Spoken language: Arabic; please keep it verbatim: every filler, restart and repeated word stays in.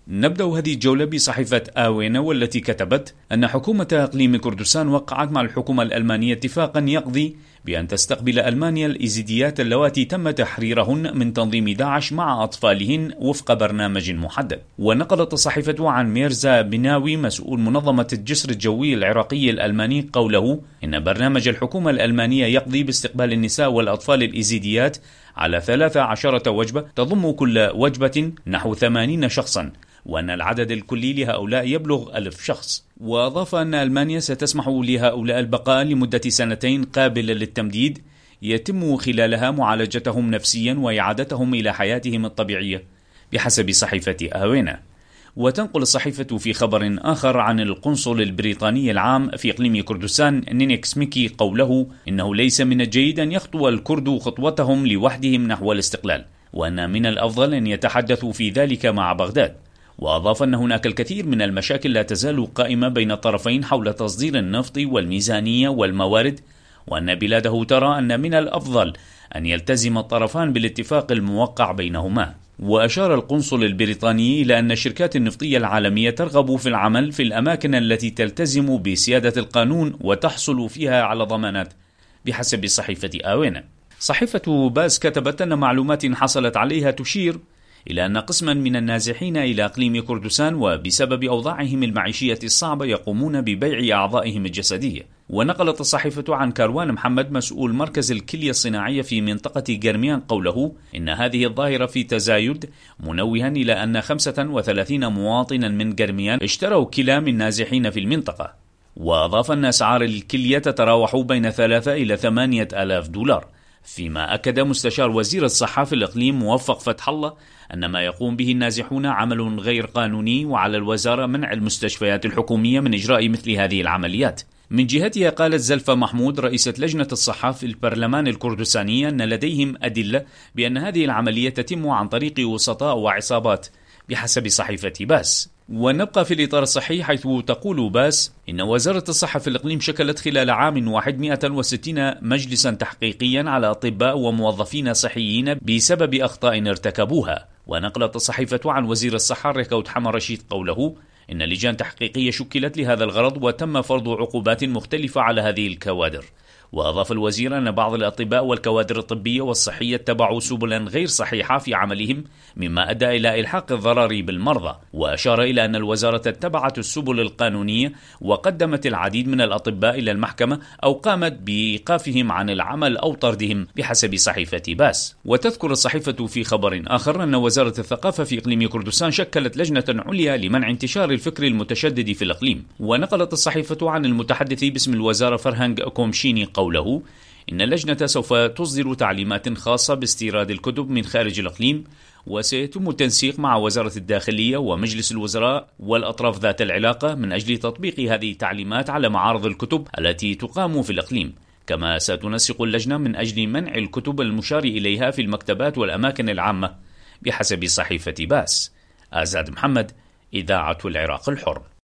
نبدأ هذه الجولة بصحيفة آوينا، والتي كتبت أن حكومة إقليم كردستان وقعت مع الحكومة الألمانية اتفاقا يقضي بأن تستقبل ألمانيا الإيزيديات اللواتي تم تحريرهن من تنظيم داعش مع أطفالهن وفق برنامج محدد. ونقلت الصحيفة عن ميرزا بناوي مسؤول منظمة الجسر الجوي العراقي الألماني قوله إن برنامج الحكومة الألمانية يقضي باستقبال النساء والأطفال الإيزيديات على ثلاث عشرة وجبة تضم كل وجبة نحو ثمانين شخصا، وأن العدد الكلي لهؤلاء يبلغ ألف شخص. وأضاف أن ألمانيا ستسمح لهؤلاء البقاء لمدة سنتين قابلة للتمديد يتم خلالها معالجتهم نفسيا وإعادتهم إلى حياتهم الطبيعية بحسب صحيفة آوينا. وتنقل الصحيفة في خبر آخر عن القنصل البريطاني العام في إقليم كردستان نينيك سميكي قوله إنه ليس من الجيد أن يخطو الكرد خطوتهم لوحدهم نحو الاستقلال، وأن من الأفضل أن يتحدثوا في ذلك مع بغداد. وأضاف أن هناك الكثير من المشاكل لا تزال قائمة بين الطرفين حول تصدير النفط والميزانية والموارد، وأن بلاده ترى أن من الأفضل أن يلتزم الطرفان بالاتفاق الموقع بينهما. وأشار القنصل البريطاني إلى أن الشركات النفطية العالمية ترغب في العمل في الأماكن التي تلتزم بسيادة القانون وتحصل فيها على ضمانات بحسب صحيفة آوينا. صحيفة باس كتبت أن معلومات حصلت عليها تشير إلى أن قسما من النازحين إلى إقليم كردستان وبسبب أوضاعهم المعيشية الصعبة يقومون ببيع أعضائهم الجسدية. ونقلت الصحيفة عن كاروان محمد مسؤول مركز الكلية الصناعية في منطقة جرميان قوله إن هذه الظاهرة في تزايد، منوها إلى أن خمسة وثلاثين مواطنا من جرميان اشتروا كلى من نازحين في المنطقة. وأضاف أن أسعار الكلية تتراوح بين ثلاثة إلى ثمانية آلاف دولار، فيما أكد مستشار وزير الصحة في الإقليم موفق فتح الله أن ما يقوم به النازحون عمل غير قانوني، وعلى الوزارة منع المستشفيات الحكومية من إجراء مثل هذه العمليات. من جهتها قالت زلفة محمود رئيسة لجنة الصحة في البرلمان الكردستاني أن لديهم أدلة بأن هذه العملية تتم عن طريق وسطاء وعصابات بحسب صحيفة باس. ونبقى في الإطار الصحي، حيث تقول باس إن وزارة الصحة في الإقليم شكلت خلال عام واحد مئة وستين مجلسا تحقيقيا على أطباء وموظفين صحيين بسبب أخطاء ارتكبوها. ونقلت الصحيفة عن وزير الصحة ريكوت حمى رشيد قوله إن لجان تحقيقية شكلت لهذا الغرض وتم فرض عقوبات مختلفة على هذه الكوادر. وأضاف الوزير أن بعض الأطباء والكوادر الطبية والصحية اتبعوا سبلا غير صحيحة في عملهم، مما أدى إلى إلحاق الضرر بالمرضى. وأشار إلى أن الوزارة اتبعت السبل القانونية وقدمت العديد من الأطباء إلى المحكمة أو قامت بإيقافهم عن العمل أو طردهم بحسب صحيفة باس. وتذكر الصحيفة في خبر آخر أن وزارة الثقافة في إقليم كردستان شكلت لجنة عليا لمنع انتشار الفكر المتشدد في الإقليم. ونقلت الصحيفة عن المتحدث باسم الوزارة فرهنج كومشيني قوله إن اللجنة سوف تصدر تعليمات خاصة باستيراد الكتب من خارج الإقليم، وسيتم التنسيق مع وزارة الداخلية ومجلس الوزراء والأطراف ذات العلاقة من أجل تطبيق هذه التعليمات على معارض الكتب التي تقام في الإقليم. كما ستنسق اللجنة من أجل منع الكتب المشار إليها في المكتبات والأماكن العامة بحسب صحيفة باس. آزاد محمد، إذاعة العراق الحر.